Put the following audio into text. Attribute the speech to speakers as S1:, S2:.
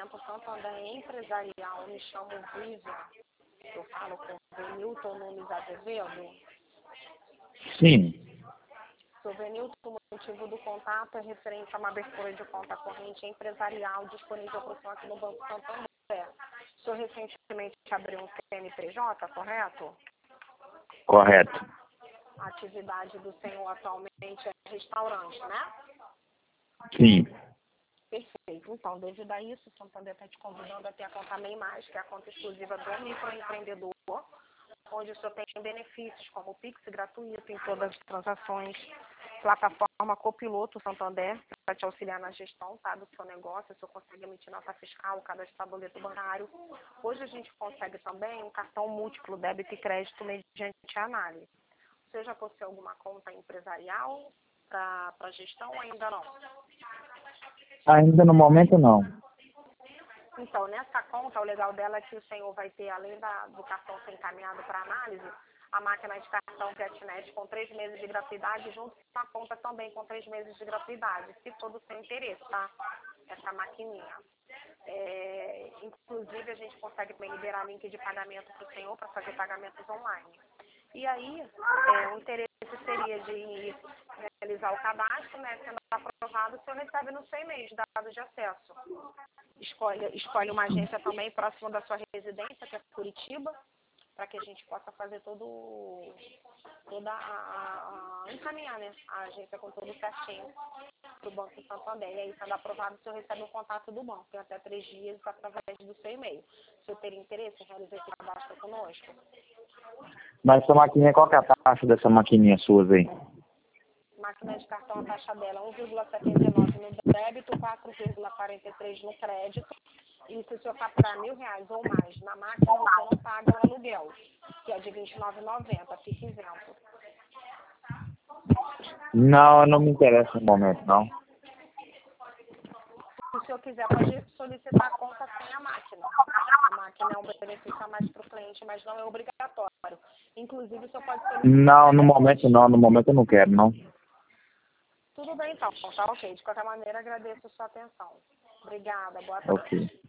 S1: Banco Santander Empresarial, me chamo Vivian. Eu falo com o Venilton Nunes Azevedo.
S2: Sim.
S1: Sou Venilton, o motivo do contato é referente a uma abertura de conta corrente empresarial disponível para o senhor aqui no Banco Santander. O senhor recentemente abriu um CNPJ, correto?
S2: Correto.
S1: A atividade do senhor atualmente é restaurante, né?
S2: Sim.
S1: Perfeito. Então, devido a isso, o Santander está te convidando a ter a conta MEI+, que é a conta exclusiva do microempreendedor, onde o senhor tem benefícios como o Pix gratuito em todas as transações, plataforma Copiloto Santander, para te auxiliar na gestão, tá, do seu negócio, o senhor consegue emitir nota fiscal, cadastrar boleto bancário. Hoje a gente consegue também um cartão múltiplo débito e crédito mediante análise. Você já possui alguma conta empresarial para gestão ou ainda não?
S2: Ainda no momento não.
S1: Então, nessa conta, o legal dela é que o senhor vai ter, além do cartão ser encaminhado para análise, a máquina de cartão Petnet com 3 meses de gratuidade, junto com a conta também com 3 meses de gratuidade, se for do seu interesse, tá? Essa maquininha. Inclusive, a gente consegue também liberar link de pagamento para o senhor para fazer pagamentos online. E aí, o interesse seria de realizar o cadastro, né? Sendo aprovado, o senhor recebe no seu e-mail os dados de acesso. Escolhe uma agência também próxima da sua residência, que é Curitiba, para que a gente possa fazer encaminhar, né, a agência com tudo certinho para o Banco Santander. E aí, sendo aprovado, o senhor recebe um contato do banco, tem até 3 dias através do seu e-mail. Se o senhor ter interesse em realizar esse cadastro conosco.
S2: Mas essa maquininha, qual que é a taxa dessa maquininha sua aí?
S1: Máquina de cartão, a taxa dela é 1,79 no débito, 4,43 no crédito. E se o senhor faturar R$1.000 ou mais na máquina, o senhor não paga o aluguel, que é de R$29,90, fica isento.
S2: Não me interessa no momento, não.
S1: Se o senhor quiser, pode solicitar a conta sem a máquina. A máquina é um benefício a mais para o cliente, mas não é obrigatório. Inclusive, o senhor pode solicitar...
S2: Não, no momento não. No momento eu não quero, não.
S1: Tudo bem, então. Tá ok. De qualquer maneira, agradeço a sua atenção. Obrigada. Boa tarde.
S2: Ok.